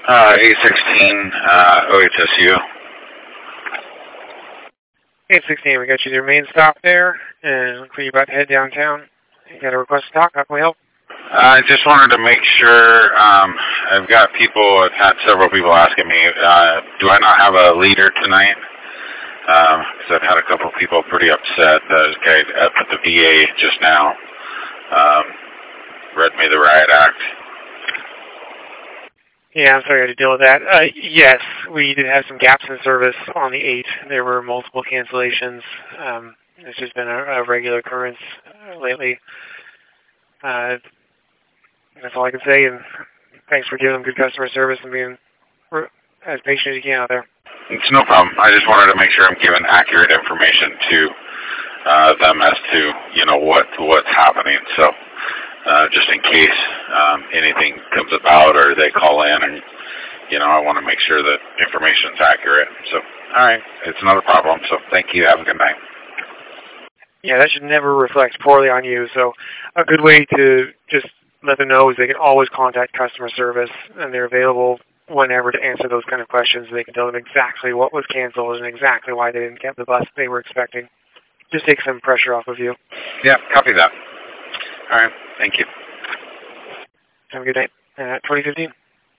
A16, OHSU. 816, we got you to your main stop there, and looks like you're about to head downtown. You got a request to talk? How can we help? I just wanted to make sure, I've had several people asking me, do I not have a leader tonight? Because I've had a couple of people pretty upset. This guy up at the VA just now read me the riot act. Yeah, I'm sorry you had to deal with that. Yes, we did have some gaps in service on the 8th. There were multiple cancellations. It's just been a regular occurrence lately. That's all I can say, and thanks for giving them good customer service and being as patient as you can out there. It's no problem. I just wanted to make sure I'm giving accurate information to them as to, what's happening. So just in case anything comes about or they call in and, I want to make sure that information's accurate. So, all right, it's not a problem. So thank you. Have a good night. Yeah, that should never reflect poorly on you. So a good way to just let them know is they can always contact customer service, and they're available whenever to answer those kind of questions. They can tell them exactly what was canceled and exactly why they didn't get the bus they were expecting. Just take some pressure off of you. Yeah, copy that. All right, thank you. Have a good day. 2015.